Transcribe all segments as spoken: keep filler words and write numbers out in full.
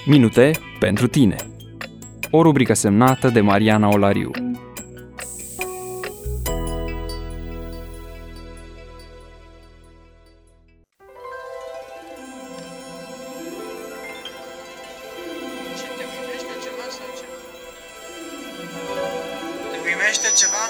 Minute pentru tine. O rubrică semnată de Mariana Olariu. Ce te uimește ceva sau ce? Te uimește ceva?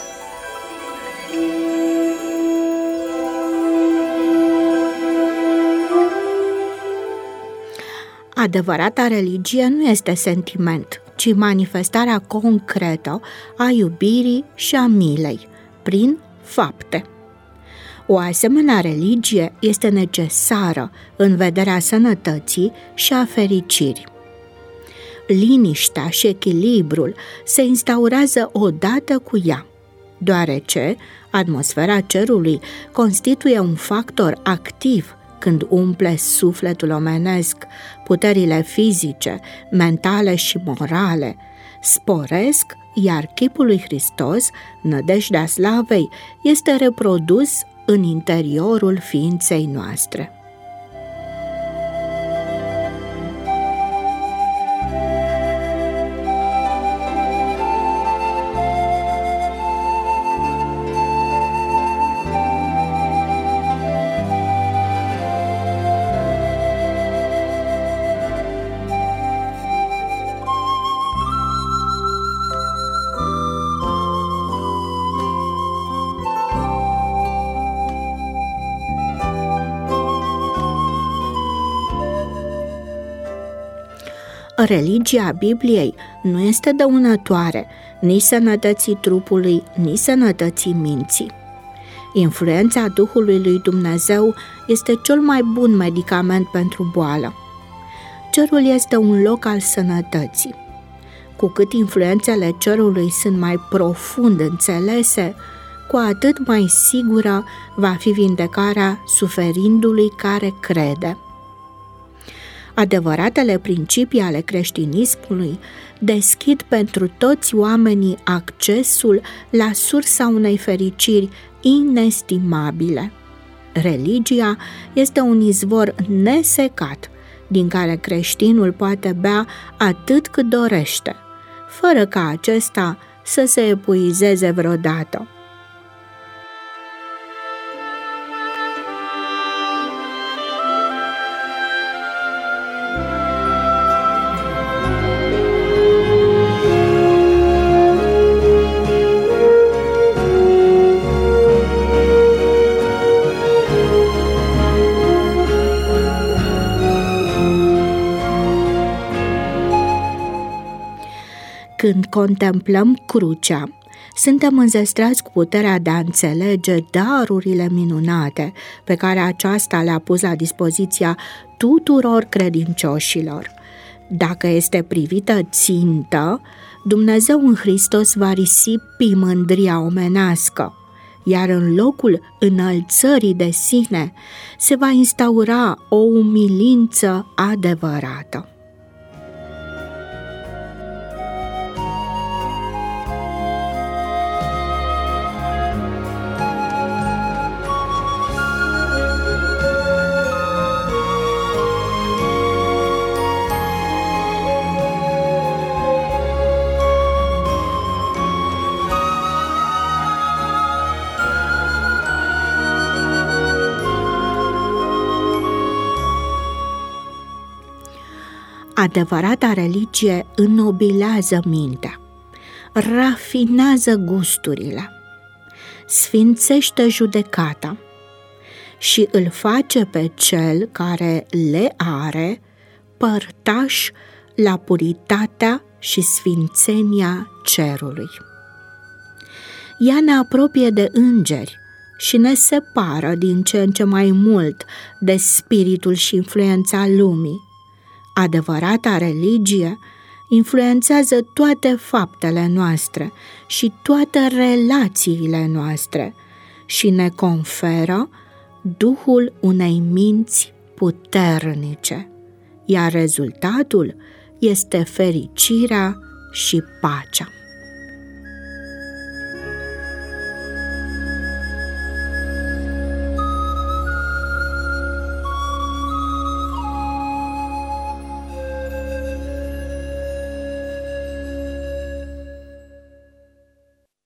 Adevărata religie nu este sentiment, ci manifestarea concretă a iubirii și a milei, prin fapte. O asemenea religie este necesară în vederea sănătății și a fericirii. Liniștea și echilibrul se instaurează odată cu ea, deoarece atmosfera cerului constituie un factor activ când umple sufletul omenesc, puterile fizice, mentale și morale sporesc, iar chipul lui Hristos, nădejdea slavei, este reprodus în interiorul ființei noastre. Religia Bibliei nu este dăunătoare nici sănătății trupului, nici sănătății minții. Influența Duhului lui Dumnezeu este cel mai bun medicament pentru boală. Cerul este un loc al sănătății. Cu cât influențele cerului sunt mai profund înțelese, cu atât mai sigură va fi vindecarea suferindului care crede. Adevăratele principii ale creștinismului deschid pentru toți oamenii accesul la sursa unei fericiri inestimabile. Religia este un izvor nesecat din care creștinul poate bea atât cât dorește, fără ca acesta să se epuizeze vreodată. Când contemplăm crucea, suntem înzestrați cu puterea de a înțelege darurile minunate pe care aceasta le-a pus la dispoziția tuturor credincioșilor. Dacă este privită țintă, Dumnezeu în Hristos va risipi mândria omenească, iar în locul înălțării de sine se va instaura o umilință adevărată. Adevărata religie înnobilează mintea, rafinează gusturile, sfințește judecata și îl face pe cel care le are părtaș la puritatea și sfințenia cerului. Ea ne apropie de îngeri și ne separă din ce în ce mai mult de spiritul și influența lumii. Adevărata religie influențează toate faptele noastre și toate relațiile noastre și ne conferă duhul unei minți puternice, iar rezultatul este fericirea și pacea.